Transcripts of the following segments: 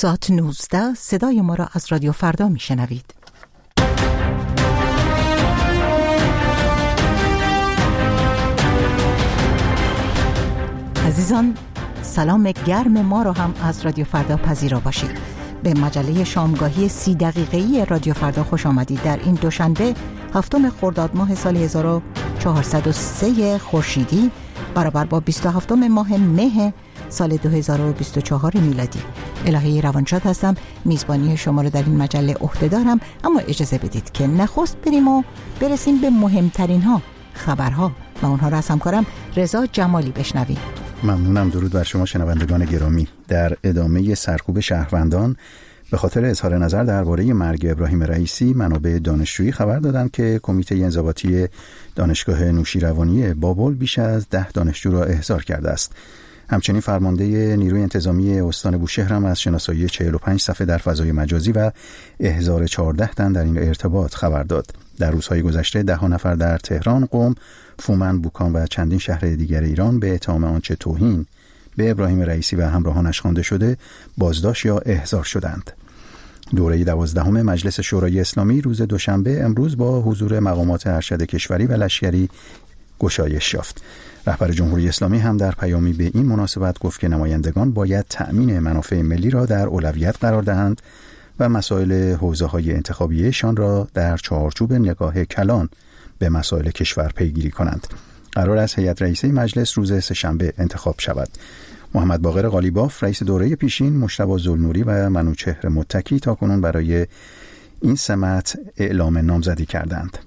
ساعت 19 صدای ما را از رادیو فردا میشنوید. عزیزان، سلام گرم ما را هم از رادیو فردا پذیرا باشید. به مجله شامگاهی 30 دقیقه‌ای رادیو فردا خوش آمدید. در این دوشنبه 7 خرداد ماه سال 1403 خورشیدی برابر با 27 ماه مه سال 2024 میلادی. الهی روانشاد هستم، میزبانی شما رو در این مجله عهده دارم. اما اجازه بدید که نخست بریم و برسیم به مهمترین ها، خبرها و اونها را از همکارم رضا جمالی بشنویم. ممنونم. درود بر شما شنوندگان گرامی. در ادامه سرکوب شهروندان به خاطر اظهار نظر درباره مرگ ابراهیم رئیسی، منابع دانشجویی خبر دادند که کمیته انضباطی دانشگاه نوشیروانی بابل بیش از 10 دانشجو را احضار کرده است. همچنین فرمانده نیروی انتظامی استان بوشهر هم از شناسایی 45 صفحه در فضای مجازی و احضار 14 تن در این ارتباط خبر داد. در روزهای گذشته 10 نفر در تهران، قم، فومن، بوکان و چندین شهر دیگر ایران به اتهام آنچه توهین به ابراهیم رئیسی و همراهانش خوانده شده بازداشت یا احضار شدند. دوره 12 مجلس شورای اسلامی روز دوشنبه امروز با حضور مقامات ارشد کشوری و لشکری گشایش یافت. رهبر جمهوری اسلامی هم در پیامی به این مناسبت گفت که نمایندگان باید تأمین منافع ملی را در اولویت قرار دهند و مسائل حوزه‌های انتخابیشان را در چارچوب نگاه کلان به مسائل کشور پیگیری کنند. قرار است هیئت رئیسه مجلس روز سه‌شنبه انتخاب شود. محمد باقر قالیباف رئیس دوره پیشین، مجتبی ذوالنوری و منوچهر متکی تاکنون برای این سمت اعلام نامزدی کردند.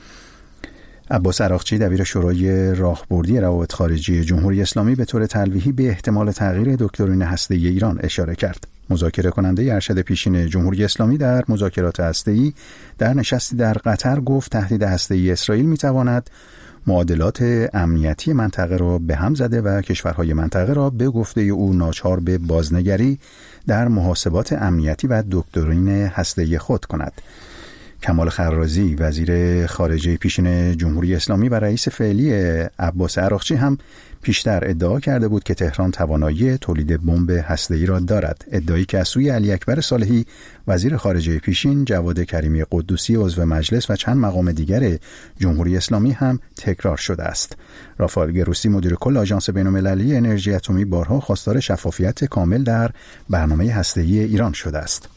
عباس عراقچی دبیر شورای راهبردی روابط خارجی جمهوری اسلامی به طور تلویحی به احتمال تغییر دکترین هسته‌ای ایران اشاره کرد. مذاکره کننده ارشد پیشین جمهوری اسلامی در مذاکرات هسته‌ای در نشستی در قطر گفت تهدید هسته‌ای اسرائیل می‌تواند معادلات امنیتی منطقه را به هم زده و کشورهای منطقه را به گفته او ناچار به بازنگری در محاسبات امنیتی و دکترین هسته‌ای خود کند. کمال خرازی وزیر خارجه پیشین جمهوری اسلامی و رئیس فعلی عباس عراقچی هم پیشتر ادعا کرده بود که تهران توانایی تولید بمب هسته‌ای را دارد، ادعایی که از سوی علی اکبر صالحی وزیر خارجه پیشین، جواد کریمی قدوسی عضو مجلس و چند مقام دیگر جمهوری اسلامی هم تکرار شده است. رافائل گروسی مدیر کل آژانس بین‌المللی انرژی اتمی بارها خواستار شفافیت کامل در برنامه هسته‌ای ایران شده است.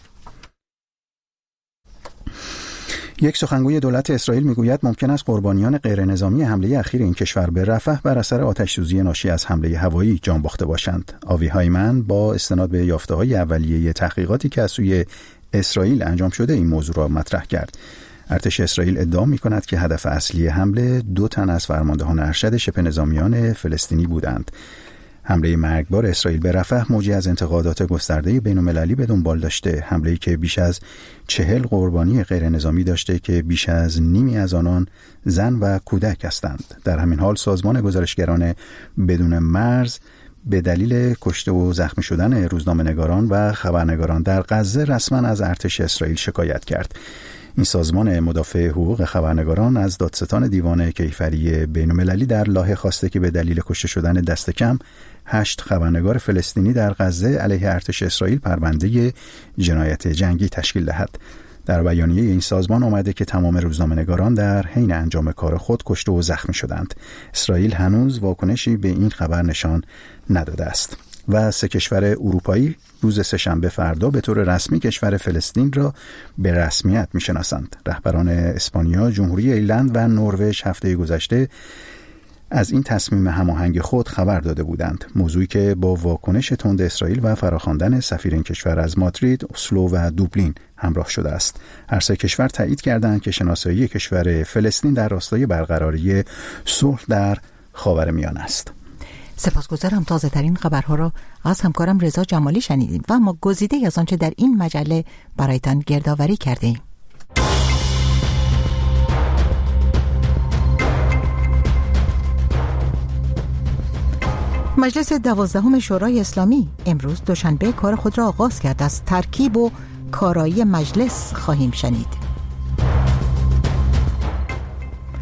یک سخنگوی دولت اسرائیل میگوید ممکن است قربانیان غیرنظامی حمله اخیر این کشور به رفح بر اثر آتش‌سوزی ناشی از حمله هوایی جان باخته باشند. آوی هایمن با استناد به یافته‌های اولیه تحقیقاتی که از سوی اسرائیل انجام شده این موضوع را مطرح کرد. ارتش اسرائیل ادعا می‌کند که هدف اصلی حمله 2 تن از فرماندهان ارشد شبه نظامیان فلسطینی بودند. حمله مرگبار اسرائیل به رفح موجی از انتقادات گسترده بین‌المللی به دنبال داشته. حمله‌ای که بیش از 40 قربانی غیر نظامی داشته که بیش از نیمی از آنان زن و کودک هستند. در همین حال سازمان گزارشگران بدون مرز به دلیل کشته و زخمی شدن روزنامه‌نگاران و خبرنگاران در غزه رسما از ارتش اسرائیل شکایت کرد. این سازمان مدافع حقوق خبرنگاران از دادستان دیوان کیفری بین‌المللی در لاهه خواسته که به دلیل کشته شدن دست کم 8 خبرنگار فلسطینی در غزه علیه ارتش اسرائیل پرونده جنایت جنگی تشکیل دهد. در بیانیه این سازمان آمده که تمام روزنامه‌نگاران در حین انجام کار خود کشته و زخمی شدند. اسرائیل هنوز واکنشی به این خبر نشان نداده است. و 3 کشور اروپایی روز سه‌شنبه فردا به طور رسمی کشور فلسطین را به رسمیت می‌شناسند. رهبران اسپانیا، جمهوری ایرلند و نروژ هفته گذشته از این تصمیم هماهنگ خود خبر داده بودند، موضوعی که با واکنش تند اسرائیل و فراخواندن سفیر این کشور از مادرید، اسلو و دوبلین همراه شده است. هر 3 کشور تایید کردند که شناسایی کشور فلسطین در راستای برقراری صلح در خاورمیانه است. سپاسگزارم. تازه ترین خبرها را از همکارم رضا جمالی شنیدیم و ما گزیده از آنچه در این مجله برایتان گردآوری کردیم. مجلس 12 شورای اسلامی امروز دوشنبه کار خود را آغاز کرد. از ترکیب و کارایی مجلس خواهیم شنید.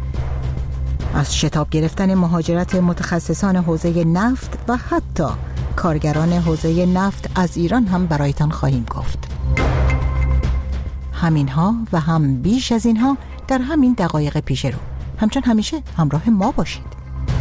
از شتاب گرفتن مهاجرت متخصصان حوزه نفت و حتی کارگران حوزه نفت از ایران هم برایتان خواهیم گفت. همینها و هم بیش از اینها در همین دقایق پیش رو. همچون همیشه همراه ما باشید.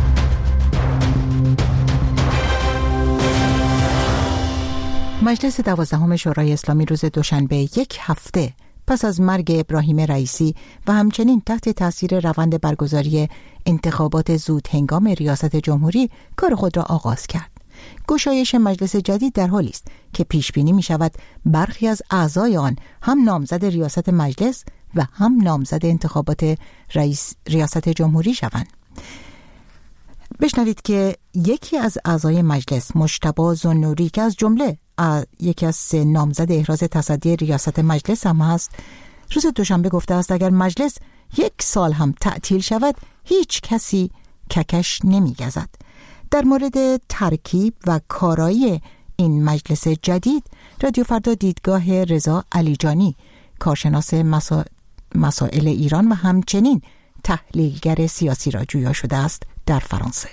مجلس 12 شورای اسلامی روز دوشنبه یک هفته پس از مرگ ابراهیم رئیسی و همچنین تحت تاثیر روند برگزاری انتخابات زود هنگام ریاست جمهوری کار خود را آغاز کرد. گشایش مجلس جدید در حالی است که پیش بینی می شود برخی از اعضای آن هم نامزد ریاست مجلس و هم نامزد انتخابات ریاست جمهوری شوند. بشنوید که یکی از اعضای مجلس، مجتبی زنوری، که از جمله یکی از 3 نامزد احراز تصدی ریاست مجلس هم هست، روز دوشنبه گفته است اگر مجلس 1 سال هم تعطیل شود هیچ کسی ککش نمی‌گزد. در مورد ترکیب و کارایی این مجلس جدید، رادیو فردا دیدگاه رضا علیجانی، کارشناس مسائل ایران و همچنین تحلیلگر سیاسی را جویا شده است در فرانسه.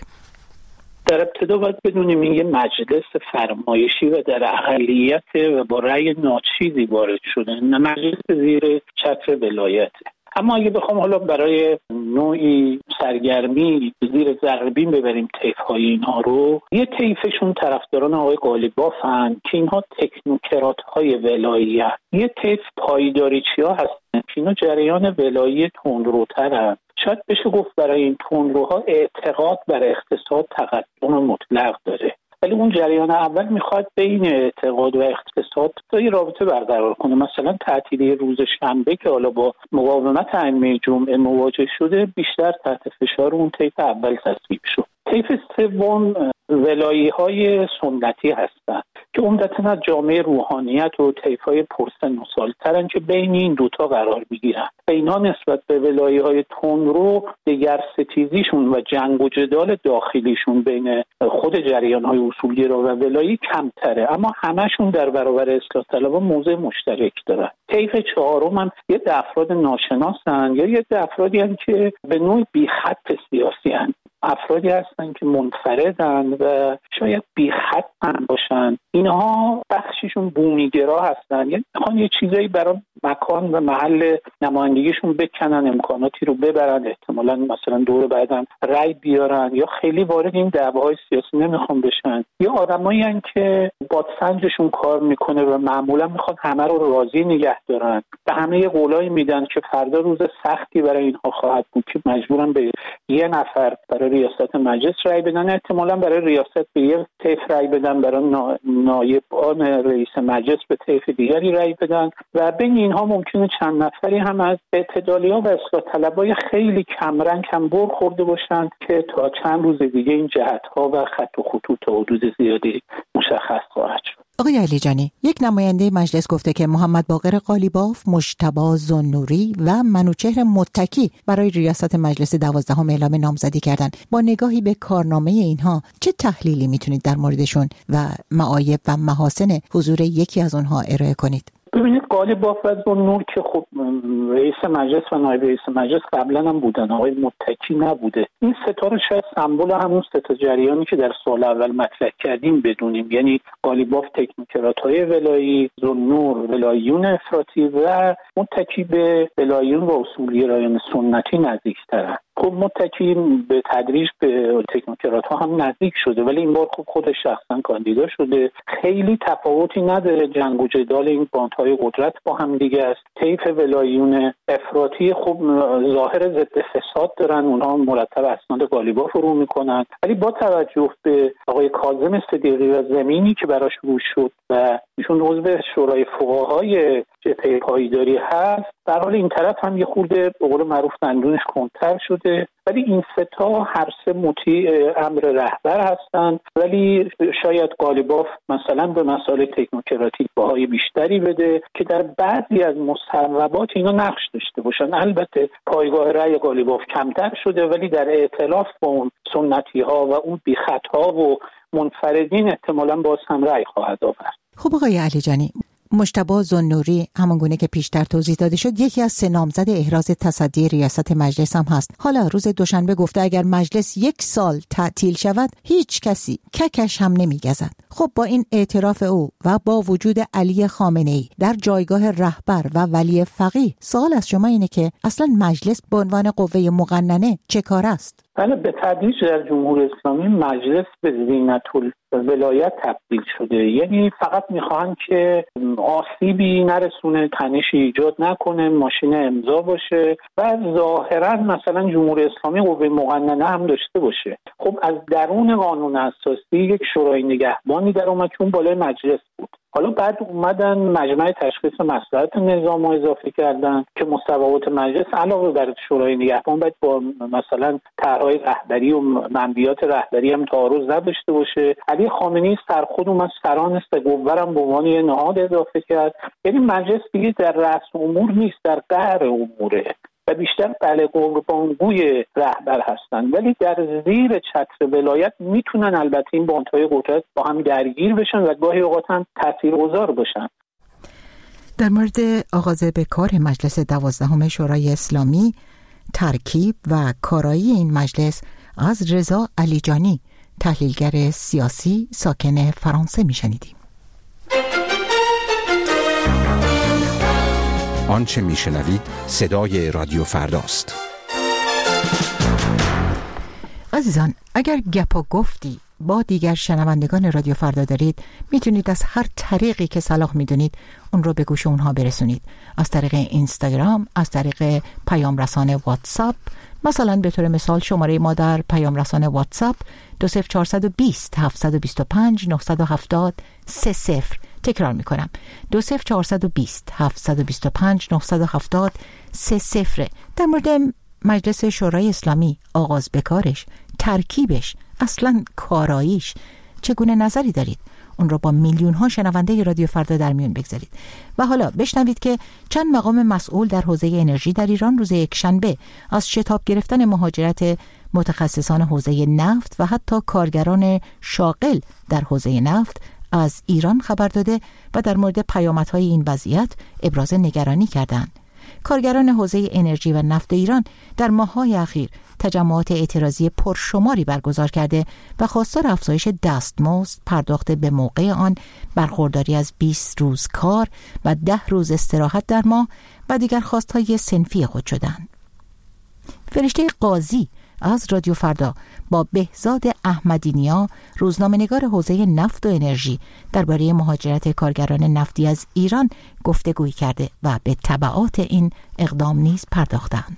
در ابتدا باید بدونیم این یه مجلس فرمایشی و در اقلیت و با رأی ناچیزی وارد شده، نه مجلس زیر چتر ولایته. اما اگه بخوام حالا برای نوعی سرگرمی زیر ذره‌بین ببریم طیف‌های اینها رو، یه طیفشون طرفداران آقای قالیبافن که اینها تکنوکرات‌های ولایی هست. یه طیف پایداریچی‌ها هستن که اینا جریان ولایی تندروترن. شاید بشه گفت برای این تندروها اعتقاد بر اقتصاد تقدم مطلق داره، ولی اون جریان اول میخواد بین اعتقاد و اقتصاد یه رابطه برقرار کنه. مثلا تعطیلی روز شنبه که حالا با مقاومت ائمه جمعه مواجه شده، بیشتر تحت فشار اون طیف اول تصویب شد. طیف سوم ولایی‌های سنتی هستند که عمدتاً از جامعه روحانیت و طیف‌های پرسن و سال‌ترن که بین این دوتا قرار می‌گیرن و اینها نسبت به ولایی‌های تندرو دگرستیزیشون و جنگ و جدال داخلیشون بین خود جریان‌های اصولگرا و ولایی کمتره، اما همشون در برابر اصلاح طلبها موضع مشترک دارن. طیف چهارم هم یه افراد ناشناسن یا یه افرادی هستن که به نوعی بی‌خط سیاسی هستن. افرادی هستن که منفردن و شاید بی‌خط هم باشن. اینها بخششون بومیگرا هستن، یعنی میخوان یه چیزایی برای مکان و محل نمایندگیشون بکنن، امکاناتی رو ببرن، احتمالاً مثلا دور بعدم رأی بیارن، یا خیلی وارد این دعواهای سیاسی نمیخوان بشن، یا آدمایی هستن که بادسنجشون کار میکنه و معمولا میخوان همه رو راضی نگه دارن. به همه یه قولایی میدن که فردا روز سختی برای اینها خواهد بود که مجبورن به یه نفر برای ریاست مجلس رأی بدن، احتمالاً برای ریاست به یه طیف رأی بدن، برای نایبان رئیس مجلس به طیف دیگری رأی بدن و بین اینها ممکنه چند نفری هم از اعتدالی‌ها و اصلاح طلبای خیلی کمرنگ هم برخورده باشند که تا چند روز دیگه این جهت‌ها و خط و خطوط تا حدود زیادی مشخص خواهد شد. آقای علیجانی، یک نماینده مجلس گفته که محمد باقر قالیباف، مجتبی زنوری و منوچهر متکی برای ریاست مجلس 12 اعلام نامزدی کردند. با نگاهی به کارنامه اینها چه تحلیلی میتونید در موردشون و معایب و محاسن حضور یکی از اونها ارائه کنید؟ ببینید، قالیباف و زنور که خب رئیس مجلس و نایب رئیس مجلس قبلا هم بودن، آقای متکی نبوده. این ستا رو شاید سمبل همون ستا جریانی که در سال اول مطرح کردیم بدونیم، یعنی قالیباف تکنوکرات‌های ولایی، زنور ولاییون افراطی و متکی به ولاییون و اصولگرایان سنتی نزدیک‌ترن. خب متکی به تدریج به تکنوکرات‌ها هم نزدیک شده، ولی این بار خب خودش شخصا کاندیدا شده. خیلی تفاوتی نداره، جنگ و جدال این باندهای قدرت با هم دیگه است. طیف ولاییون افراطی خب ظاهر ضد فساد دارن، اونها مرتب اسناد قالیباف رو میکنن، ولی با توجه به آقای کاظم صدیقی و زمینی که براش روش شد و ایشون عضو شورای فقهای جبهه پایداری هست، در حال این طرف هم یه خورده به قول معروف دندونش کندتر شده، ولی این ستا هر سه مطیع امر رهبر هستند. ولی شاید قالیباف مثلا به مسائل تکنوکراتیک بهای بیشتری بده که در بعضی از مصوبات اینا نقش داشته باشن. البته پایگاه رأی قالیباف کمتر شده، ولی در ائتلاف با اون سنتی ها و اون بیخط ها و منفردین احتمالاً باز هم رأی خواهد آورد. خب آقای علیجانی، مجتبی ذوالنوری همانگونه که پیشتر توضیح داده شد یکی از 3 نامزد احراز تصدی ریاست مجلس هم هست. حالا روز دوشنبه گفته اگر مجلس 1 سال تعطیل شود هیچ کسی ککش هم نمیگزد. خب با این اعتراف او و با وجود علی خامنه‌ای در جایگاه رهبر و ولی فقیه، سوال از شما اینه که اصلا مجلس به عنوان قوه مقننه چه کار است؟ بله، به تدریج در جمهوری اسلامی مجلس به زینةالولایت تبدیل شده. یعنی فقط میخوان که آسیبی نرسونه، تنشی ایجاد نکنه، ماشین امضا باشه و ظاهرا مثلا جمهوری اسلامی قوه مقننه هم داشته باشه. خب از درون قانون اساسی یک شورای نگهبانی در اومد که اون بالای مجلس بود. حالا بعد اومدن مجمع تشخیص مصلحت نظام رو اضافه کردن که مصوبات مجلس علاوه بر شورای نگهبان باید با مثلا طرح‌های رهبری و منبعات رهبری هم تعارض نداشته باشه. علی خامنه‌ای سرخود اومد سران قوه‌ام به عنوان یه نهاد اضافه کرد. یعنی مجلس دیگه در رأس امور نیست، در قعر اموره و بیشتر بله قربانگوی رهبر هستن، ولی در زیر چتر ولایت میتونن البته این باندهای قدرت با هم درگیر بشن و گاهی اوقات هم تاثیرگذار باشن. در مورد آغاز به کار مجلس 12 شورای اسلامی، ترکیب و کارایی این مجلس از رضا علیجانی، تحلیلگر سیاسی ساکن فرانسه میشنیدیم. آنچه میشنوید صدای رادیو فرداست. عزیزان، اگر گپ و گفتی با دیگر شنوندگان رادیو فردا دارید، میتونید از هر طریقی که صلاح میدونید اون رو به گوش اونها برسونید. از طریق اینستاگرام، از طریق پیام رسان واتساپ. مثلا به طور مثال شماره ما در پیام رسان واتساپ 20420 725 970 30. تکرار میکنم 20420 725 970 30. در مورد مجلس شورای اسلامی، آغاز به کارش، ترکیبش، اصلا کاراییش چگونه نظری دارید؟ اون رو با میلیون ها شنونده رادیو فردا در میون بگذارید. و حالا بشنوید که چند مقام مسئول در حوزه انرژی در ایران روز یکشنبه از شتاب گرفتن مهاجرت متخصصان حوزه نفت و حتی کارگران شاغل در حوزه نفت از ایران خبر داده و در مورد پیامدهای این وضعیت ابراز نگرانی کردند. کارگران حوزه انرژی و نفت ایران در ماه‌های اخیر تجمعات اعتراضی پرشماری برگزار کرده و خواستار افزایش دستمزد، پرداخت به موقع آن، برخورداری از 20 روز کار و 10 روز استراحت در ماه و دیگر خواستهای صنفی خود شدند. فرشته قاضی از رادیو فردا با بهزاد احمدی‌نیا، روزنامه‌نگار حوزه نفت و انرژی، درباره مهاجرت کارگران نفتی از ایران گفتگویی کرده و به تبعات این اقدام نیز پرداختند.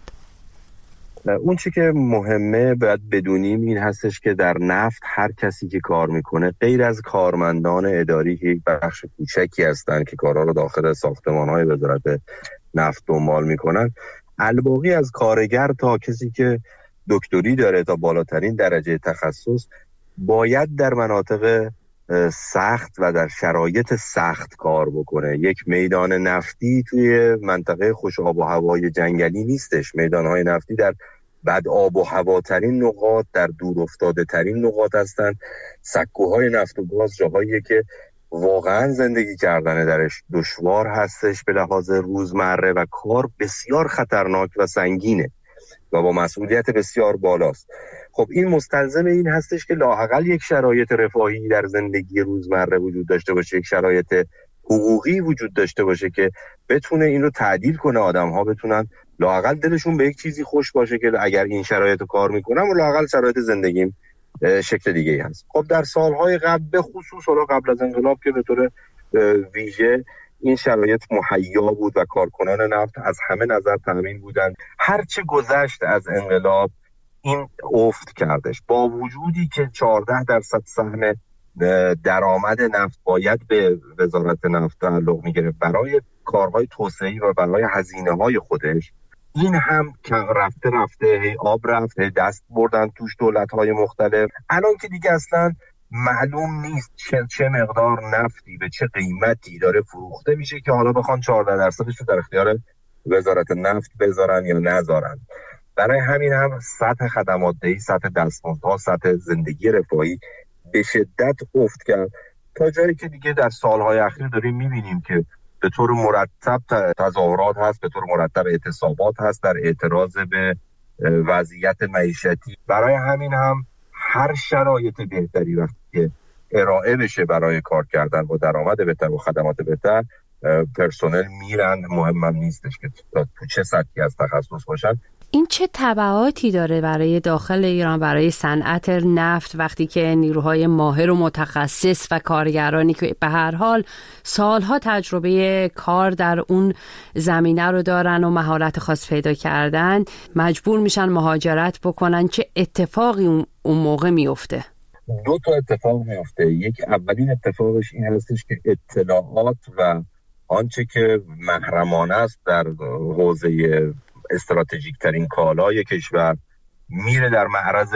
اون چی که مهمه باید بدونیم این هستش که در نفت هر کسی که کار میکنه غیر از کارمندان اداری که یک بخش کوچکی هستن که کارها رو داخل ساختمان‌های وزارت نفت دنبال میکنن، الباقی از کارگر تا کسی که دکتری داره تا بالاترین درجه تخصص باید در مناطق سخت و در شرایط سخت کار بکنه. یک میدان نفتی توی منطقه خوش آب و هوای جنگلی نیستش. میدانهای نفتی در بد آب و هواترین نقاط، در دور افتاده ترین نقاط هستن. سکوهای نفت و گاز جاهاییه که واقعا زندگی کردن درش دشوار هستش به لحاظ روزمره و کار بسیار خطرناک و سنگینه و با مسئولیت بسیار بالاست. خب این مستلزم این هستش که لااقل یک شرایط رفاهی در زندگی روزمره وجود داشته باشه، یک شرایط حقوقی وجود داشته باشه که بتونه این رو تعدیل کنه، آدم‌ها بتونن لااقل دلشون به یک چیزی خوش باشه که اگر این شرایط رو کار میکنم و لااقل شرایط زندگیم شکل دیگه‌ای هست. خب در سالهای قبل به خصوص قبل از انقلاب که به طور ویژه این شرایط مهیا بود و کارکنان نفت از همه نظر تامین بودند. هرچه گذشت از انقلاب این افت کردش، با وجودی که 14% سهم درآمد نفت باید به وزارت نفت تعلق میگیره برای کارهای توسعه‌ای و برای هزینه‌های خودش، این هم که رفته هی آب رفت، هی دست بردن توش دولت‌های مختلف. الان که دیگه اصلا معلوم نیست چه مقدار نفتی به چه قیمتی داره فروخته میشه که حالا بخوان 14% رو در اختیار وزارت نفت بذارن یا نذارن. برای همین هم سطح خدمات دهی، سطح دستمزدها، سطح زندگی رفاهی به شدت افت کرد تا جایی که دیگه در سالهای اخیر داریم میبینیم که به طور مرتب تظاهرات هست، به طور مرتب اعتصابات هست در اعتراض به وضعیت معیشتی. برای همین هم هر شرایط بهتری وقتی که ارائه بشه برای کار کردن با درآمد بهتر و خدمات بهتر، پرسنل میرن. مهمم نیستش که تو چه سطحی از تخصص باشن. این چه تبعاتی داره برای داخل ایران، برای صنعت نفت، وقتی که نیروهای ماهر و متخصص و کارگرانی که به هر حال سالها تجربه کار در اون زمینه رو دارن و مهارت خاص پیدا کردن مجبور میشن مهاجرت بکنن، چه اتفاقی اون موقع میفته؟ دو تا اتفاق میفته. یک، اولین اتفاقش این هستش که اطلاعات و آنچه که محرمانه است در حوزه استراتژیک ترین کالای کشور میره در معرض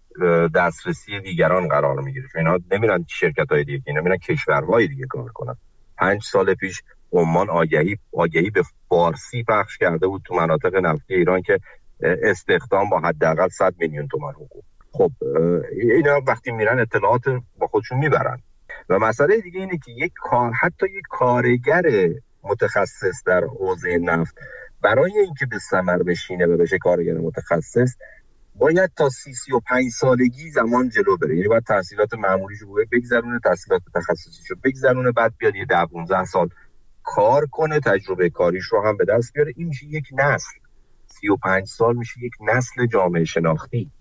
دسترسی دیگران قرار میگیره. اینا نمیرن شرکت‌های دیگه، اینا میرن کشورهای دیگه کار کنن. 5 سال پیش عمان آگهی به فارسی پخش کرده بود تو مناطق نفتی ایران که استخدام با حداقل 100 میلیون تومان حقوق. خب اینا وقتی میرن اطلاعات با خودشون میبرن. و مسئله دیگه اینه که حتی یک کارگر متخصص در حوزه نفت برای اینکه به ثمر بشینه و بشه کارگر متخصص باید تا 35 سالگی زمان جلو بره. یعنی باید تحصیلات معمولیشو بگذرونه، تحصیلات تخصصیشو بگذرونه، بعد بیاد یه 10-15 سال کار کنه، تجربه کاریش رو هم به دست بیاره. این میشه یک نسل. 35 سال میشه یک نسل جامعه شناختی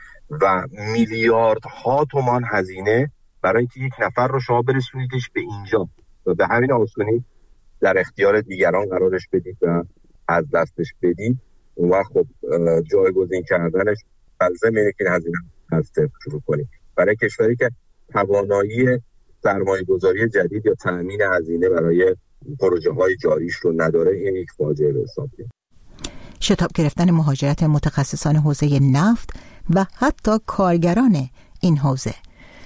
و میلیاردها تومان هزینه برای اینکه یک نفر رو شما برسونیدش به اینجا و به همین آسونی در اختیار دیگران قرارش بدید و از دستش بدید. اون وقت خب جایگزین کردنش لازمه که هزینه از صفر شروع کنید. برای کشوری که توانایی سرمایه‌گذاری جدید یا تأمین هزینه برای پروژه‌های جاریش رو نداره، این یک فاجعه به حساب میاد. شتاب گرفتن مهاجرت متخصصان حوزه نفت و حتی کارگران این حوزه.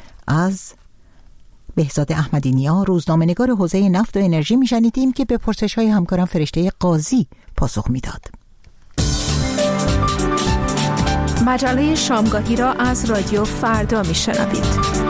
از بهزاد احمدی نیا، روزنامه‌نگار حوزه نفت و انرژی میشنیدیم که به پرسش‌های همکارم فرشته قاضی پاسخ میداد. مجله شامگاهی را از رادیو فردا میشنوید.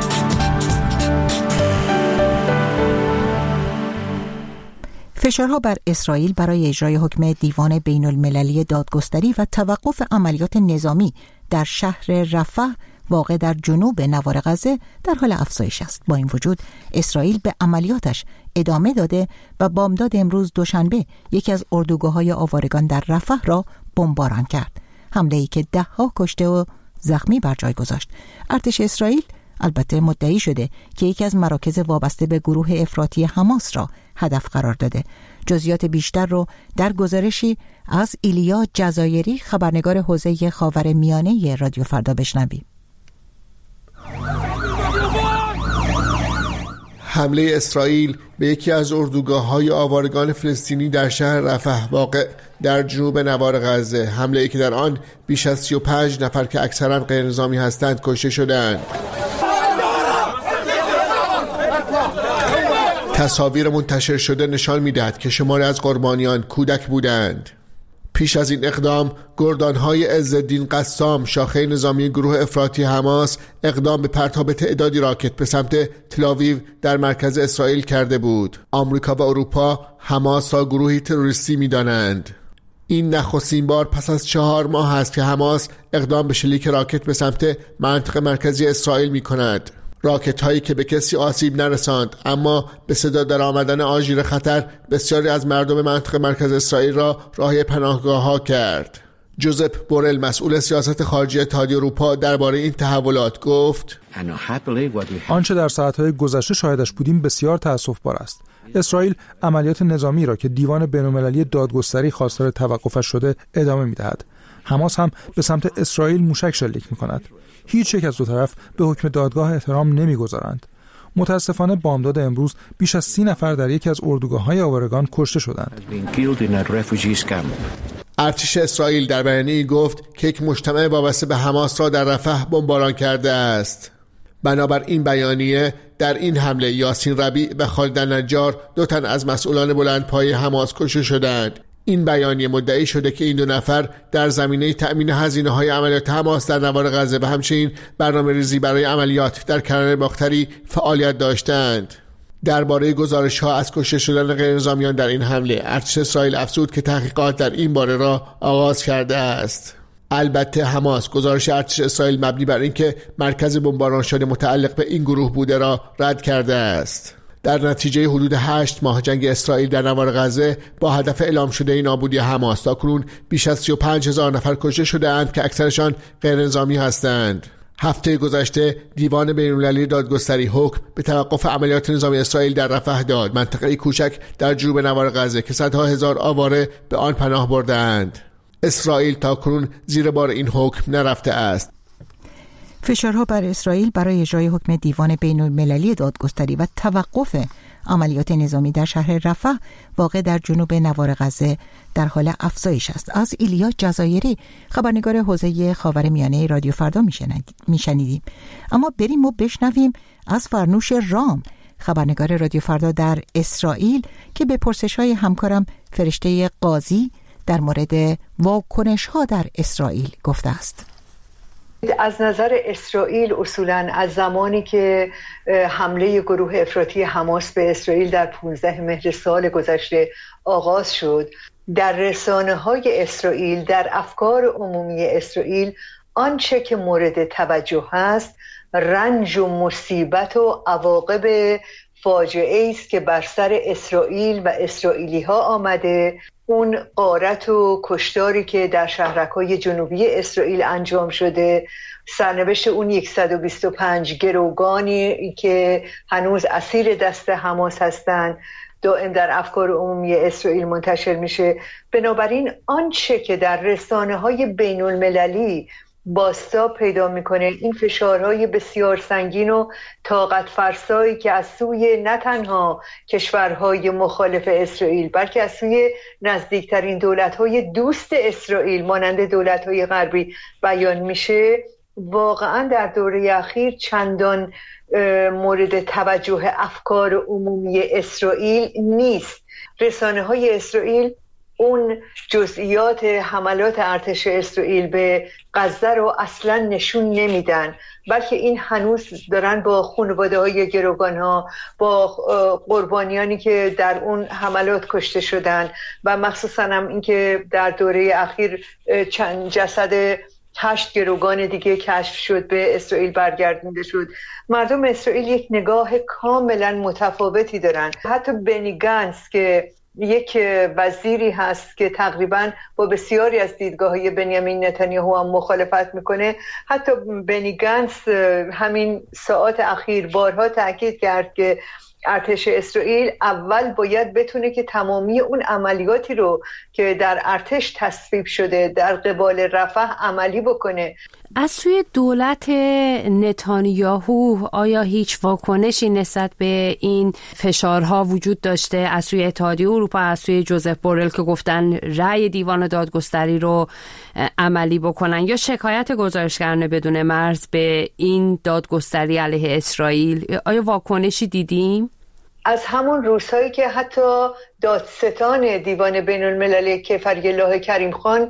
فشارها بر اسرائیل برای اجرای حکم دیوان بین المللی دادگستری و توقف عملیات نظامی در شهر رفح واقع در جنوب نوار غزه در حال افزایش است. با این وجود اسرائیل به عملیاتش ادامه داده و بامداد امروز دوشنبه یکی از اردوگاه‌های آوارگان در رفح را بمباران کرد. حمله‌ای که 10 کشته و زخمی بر جای گذاشت. ارتش اسرائیل البته مدعی شده که یکی از مراکز وابسته به گروه افراطی حماس را هدف قرار داده. جزئیات بیشتر رو در گزارشی از ایلیا جزایری، خبرنگار حوزه خاورمیانه رادیو فردا بشنویم. حمله اسرائیل به یکی از اردوگاه‌های آوارگان فلسطینی در شهر رفح واقع در جنوب نوار غزه، حمله‌ای که در آن بیش از 35 نفر که اکثرا غیرنظامی هستند کشته شدند. تصاویر منتشر شده نشان می‌دهد که شماری از قربانیان کودک بودند. پیش از این اقدام گردانهای عزالدین قسام، شاخه نظامی گروه افراطی حماس، اقدام به پرتاب تعدادی راکت به سمت تل‌آویو در مرکز اسرائیل کرده بود. آمریکا و اروپا حماس را گروهی تروریستی می‌دانند. این نخستین بار پس از 4 ماه است که حماس اقدام به شلیک راکت به سمت منطقه مرکزی اسرائیل می‌کند. راکت هایی که به کسی آسیب نرساند، اما به صدا در آمدن آژیر خطر بسیاری از مردم منطقه مرکز اسرائیل را راهی پناهگاه ها کرد. جوزپ بورل، مسئول سیاست خارجی اتحادیه اروپا، درباره این تحولات گفت: آنچه در ساعت‌های گذشته شاهدش بودیم بسیار تأسف‌بار است. اسرائیل عملیات نظامی را که دیوان بین‌المللی دادگستری خواستار توقفش شده ادامه می‌دهد. حماس هم به سمت اسرائیل موشک شلیک می‌کند. هیچ یک از دو طرف به حکم دادگاه احترام نمی‌گذارند. متاسفانه بامداد امروز بیش از 30 نفر در یکی از اردوگاه‌های آوارگان کشته شدند. ارتش اسرائیل در بیانیه‌ای گفت که یک مجتمع وابسته به حماس را در رفح بمباران کرده است. بنابر این بیانیه در این حمله یاسین ربیع و خالد النجار، 2 تن از مسئولان بلندپایه حماس کشته شدند. این بیانیه مدعی شده که این 2 نفر در زمینه تأمین هزینه‌های عملیات حماس در نوار غزه و همچنین برنامه‌ریزی برای عملیات در کنار باختری فعالیت داشتند. درباره گزارش‌ها از کشته شدن غیرنظامیان در این حمله، ارتش اسرائیل افزود که تحقیقات در این باره را آغاز کرده است. البته حماس گزارش ارتش اسرائیل مبنی بر اینکه مرکز بمباران شده متعلق به این گروه بوده را رد کرده است. در نتیجه حدود 8 ماه جنگ اسرائیل در نوار غزه با هدف اعلام شده نابودی حماس تاکنون بیش از 35,000 نفر کشته شده اند که اکثرشان غیرنظامی هستند. هفته گذشته دیوان بین‌المللی دادگستری حکم به توقف عملیات نظامی اسرائیل در رفح داد، منطقه کوچک در جنوب نوار غزه که صدها هزار آواره به آن پناه بردند. اسرائیل تاکنون زیر بار این حکم نرفته است. فشارها بر اسرائیل برای اجرای حکم دیوان بین‌المللی دادگستری و توقف عملیات نظامی در شهر رفح واقع در جنوب نوار غزه در حال افزایش است. از ایلیا جزایری، خبرنگار حوزه خاورمیانه رادیو فردا میشنیدیم. اما بریم و بشنویم از فرنوش رام، خبرنگار رادیو فردا در اسرائیل، که به پرسش‌های همکارم فرشته قاضی در مورد واکنش‌ها در اسرائیل گفته است. از نظر اسرائیل اصولاً از زمانی که حمله گروه افراطی حماس به اسرائیل در 15 مهر سال گذشته آغاز شد، در رسانه‌های اسرائیل، در افکار عمومی اسرائیل، آنچه که مورد توجه هست رنج و مصیبت و عواقب فاجعه است که بر سر اسرائیل و اسرائیلی ها آمده. اون غارت و کشتاری که در شهرک‌های جنوبی اسرائیل انجام شده، سرنوشت اون 125 گروگانی که هنوز اسیر دست حماس هستند دائم در افکار عمومی اسرائیل منتشر میشه. بنابراین آنچه که در رسانه‌های بین‌المللی بازتاب پیدا میکنه این فشارهای بسیار سنگین و طاقت فرسایی که از سوی نه تنها کشورهای مخالف اسرائیل بلکه از سوی نزدیکترین دولتهای دوست اسرائیل مانند دولتهای غربی بیان میشه، واقعا در دوره اخیر چندان مورد توجه افکار عمومی اسرائیل نیست. رسانه‌های اسرائیل اون جزئیات حملات ارتش اسرائیل به غزه رو اصلا نشون نمیدن، بلکه این هنوز دارن با خانواده‌های گروگان‌ها، با قربانیانی که در اون حملات کشته شدن و مخصوصا هم این که در دوره اخیر چند جسد 8 گروگان دیگه کشف شد به اسرائیل برگردونده شد. مردم اسرائیل یک نگاه کاملا متفاوتی دارن. حتی بنی گنتس که یک وزیری هست که تقریباً با بسیاری از دیدگاه‌های بنیامین نتانیاهو هم مخالفت میکنه، حتی بنی گنتس همین ساعات اخیر بارها تاکید کرد که ارتش اسرائیل اول باید بتونه که تمامی اون عملیاتی رو که در ارتش تصویب شده در قبال رفح عملی بکنه. از سوی دولت نتانیاهو آیا هیچ واکنشی نسبت به این فشارها وجود داشته؟ از سوی اتحادیه اروپا، از سوی جوزف بورل که گفتن رأی دیوان دادگستری رو عملی بکنن، یا شکایت گزارشگران بدون مرز به این دادگستری علیه اسرائیل، آیا واکنشی دیدیم؟ از همون روزهایی که حتی دادستان دیوان بین المللی کیفری الله کریم خان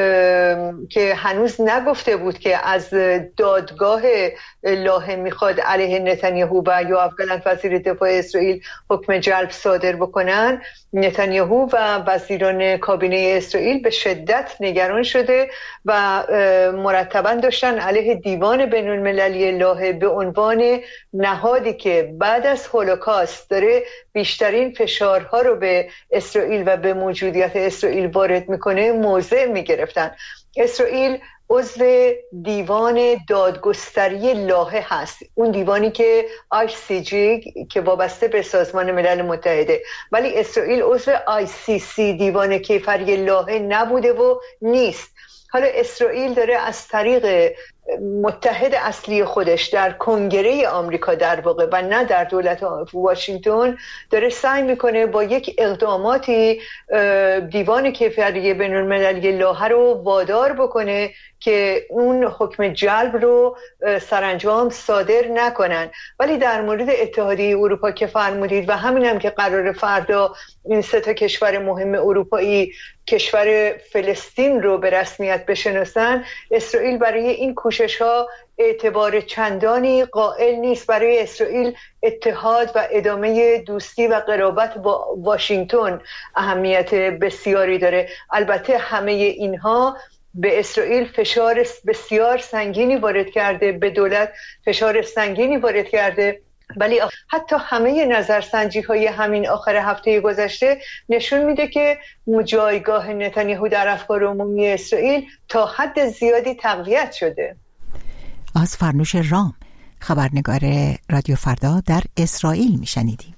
که هنوز نگفته بود که از دادگاه لاهه میخواد علیه نتانیاهو و یوآف گالنت وزیر دفاع اسرائیل حکم جلب صادر بکنن، نتانیاهو و وزیران کابینه اسرائیل به شدت نگران شده و مرتبا داشتن علیه دیوان بین المللی لاهه به عنوان نهادی که بعد از هولوکاست داره بیشترین فشارها رو به اسرائیل و به موجودیت اسرائیل وارد میکنه موضع میگرفتن. اسرائیل عضو دیوان دادگستری لاهه هست، اون دیوانی که ICJ که وابسته به سازمان ملل متحده، ولی اسرائیل عضو ICC دیوان کیفری لاهه نبوده و نیست. حالا اسرائیل داره از طریق متحد اصلی خودش در کنگره آمریکا در واقع و نه در دولت واشنگتن داره سعی میکنه با یک اقداماتی دیوان کیفری بین المللی لاهه رو وادار بکنه که اون حکم جلب رو سرانجام صادر نکنن. ولی در مورد اتحادیه اروپا که فرمودید و همین هم که قرار فردا این 3 کشور مهم اروپایی کشور فلسطین رو به رسمیت بشناسن، اسرائیل برای این کوشش‌ها اعتبار چندانی قائل نیست. برای اسرائیل اتحاد و ادامه دوستی و قرابت با واشنگتن اهمیت بسیاری داره. البته همه اینها به اسرائیل فشار بسیار سنگینی وارد کرده، به دولت فشار سنگینی وارد کرده، ولی حتی همه نظرسنجی های همین آخر هفته گذشته نشون میده که جایگاه نتانیاهو در افکار عمومی اسرائیل تا حد زیادی تقویت شده. از فرنوش رام، خبرنگار رادیو فردا در اسرائیل میشنیدیم.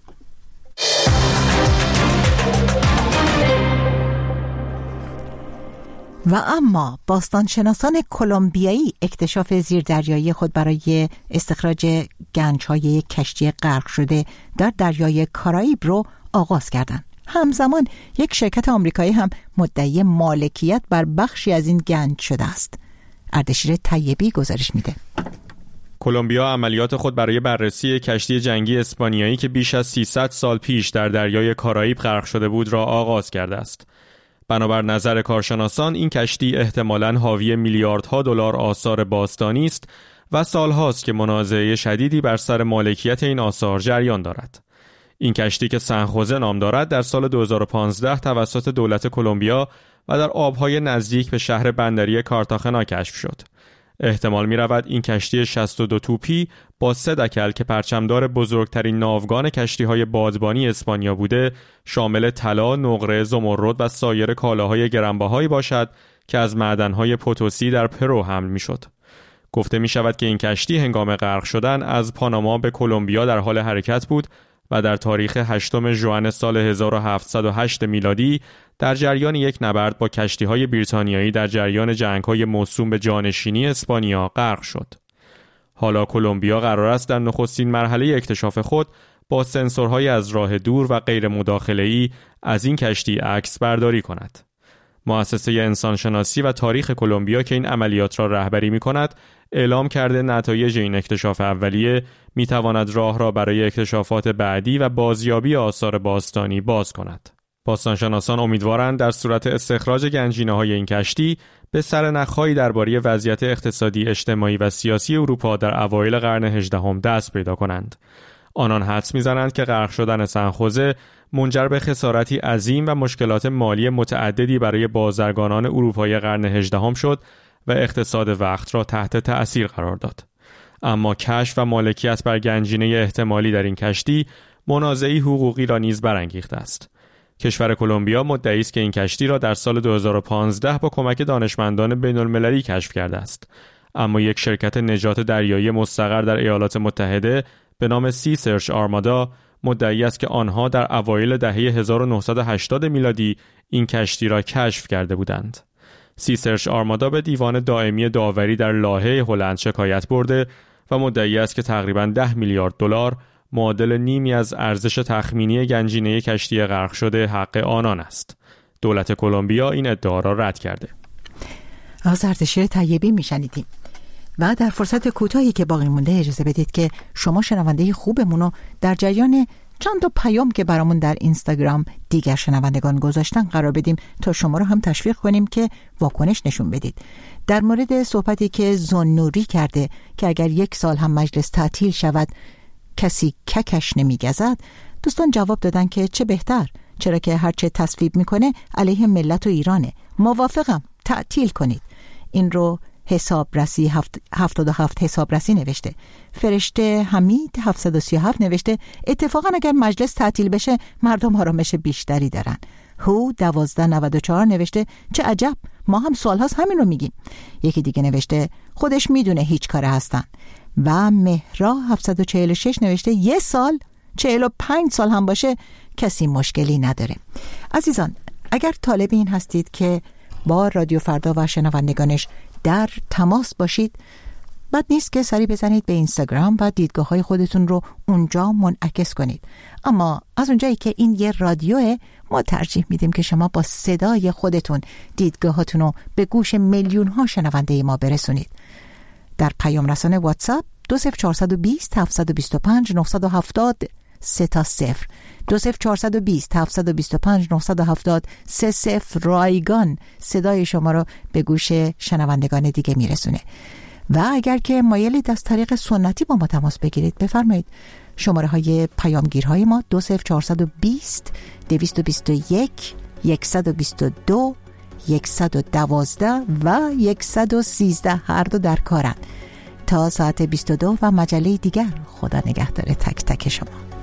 و اما باستانشناسان کلمبیایی اکتشاف زیردریایی خود برای استخراج گنج‌های یک کشتی غرق شده در دریای کارائیب رو آغاز کردند. همزمان یک شرکت آمریکایی هم مدعی مالکیت بر بخشی از این گنج شده است. اردشیر طیبی گزارش میده. کلمبیا عملیات خود برای بررسی کشتی جنگی اسپانیایی که بیش از 300 سال پیش در دریای کارائیب غرق شده بود را آغاز کرده است. بنابر نظر کارشناسان این کشتی احتمالاً حاوی میلیاردها دلار آثار باستانی است و سالهاست که منازعه شدیدی بر سر مالکیت این آثار جریان دارد. این کشتی که سنخوزه نام دارد در سال 2015 توسط دولت کلمبیا و در آبهای نزدیک به شهر بندری کارتاخنا کشف شد. احتمال می رود این کشتی 62 توپی با 3 دکل که پرچمدار بزرگترین ناوگان کشتی‌های بادبانی اسپانیا بوده، شامل طلا، نقره، زمرد و سایر کالاهای گرانبهایی باشد که از معدن‌های پوتوسی در پرو حمل می‌شد. گفته می‌شود که این کشتی هنگام غرق شدن از پاناما به کلمبیا در حال حرکت بود و در تاریخ 8 ژوئن سال 1708 میلادی در جریان یک نبرد با کشتی‌های بریتانیایی در جریان جنگ‌های موسوم به جانشینی اسپانیا غرق شد. حالا کلمبیا قرار است در نخستین مرحله اکتشاف خود با سنسورهای از راه دور و غیر مداخله‌ای از این کشتی عکس برداری کند. مؤسسه انسانشناسی و تاریخ کلمبیا که این عملیات را رهبری می‌کند، اعلام کرده نتایج این اکتشاف اولیه می‌تواند راه را برای اکتشافات بعدی و بازیابی آثار باستانی باز کند. باستانشناسان امیدوارند در صورت استخراج گنجینه‌های این کشتی به سرنخ‌هایی درباره وضعیت اقتصادی، اجتماعی و سیاسی اروپا در اوایل قرن 18 دست پیدا کنند. آنان حدس می‌زنند که غرق شدن سنخوزه منجر به خسارتی عظیم و مشکلات مالی متعددی برای بازرگانان اروپایی قرن 18 شد و اقتصاد وقت را تحت تأثیر قرار داد. اما کشف و مالکیت بر گنجینه احتمالی در این کشتی منازعه‌ای حقوقی را نیز برانگیخته است. کشور کلمبیا مدعی است که این کشتی را در سال 2015 با کمک دانشمندان بین‌المللی کشف کرده است. اما یک شرکت نجات دریایی مستقر در ایالات متحده به نام سی سرچ آرمادا مدعی است که آنها در اوایل دهه 1980 میلادی این کشتی را کشف کرده بودند. سی سرچ آرمادا به دیوان دائمی داوری در لاهه هلند شکایت برده و مدعی است که تقریباً 10 میلیارد دلار معادل نیمی از ارزش تخمینی گنجینه کشتی غرق شده حق آنان است. دولت کلمبیا این ادعا را رد کرده. از اردشیر طیبی میشنیدیم. و در فرصت کوتاهی که باقی مونده اجازه بدید که شما شنونده خوبمونو در جریان چند تا پیام که برامون در اینستاگرام دیگر شنوندگان گذاشتن قرار بدیم تا شما رو هم تشویق کنیم که واکنش نشون بدید. در مورد صحبتی که زنوری کرده که اگر 1 سال هم مجلس تعطیل شود کسی ککش نمیگزد، دوستان جواب دادن که چه بهتر، چرا که هرچه تصویب میکنه علیه ملت و ایرانه. موافقم، تعطیل کنید. این رو حسابرسی 77 حسابرسی نوشته. فرشته حمید 737 نوشته اتفاقا اگر مجلس تعطیل بشه مردم آرامش بیشتری دارن. هو 1294 نوشته چه عجب، ما هم سالهاست همین رو میگیم. یکی دیگه نوشته خودش میدونه هیچ کاره هستن. و مهرا 746 نوشته 1 سال 45 سال هم باشه کسی مشکلی نداره. عزیزان، اگر طالب این هستید که با رادیو فردا و شنوندگانش در تماس باشید، بد نیست که سری بزنید به اینستاگرام و دیدگاه‌های خودتون رو اونجا منعکس کنید. اما از اونجایی که این یه رادیوه، ما ترجیح میدیم که شما با صدای خودتون دیدگاهاتون رو به گوش میلیون‌ها شنونده ما برسونید. در پیام رسانه واتساپ 20420 725 970 3 20420 725 970 3 رایگان صدای شما رو به گوش شنوندگان دیگه میرسونه. و اگر که مایلید از طریق سنتی با ما تماس بگیرید بفرمایید. شماره های پیامگیرهای ما 20420 221 122 112 و 113 هر دو در کارن. تا ساعت 22 و مجله دیگر، خدا نگهدار تک تک شما.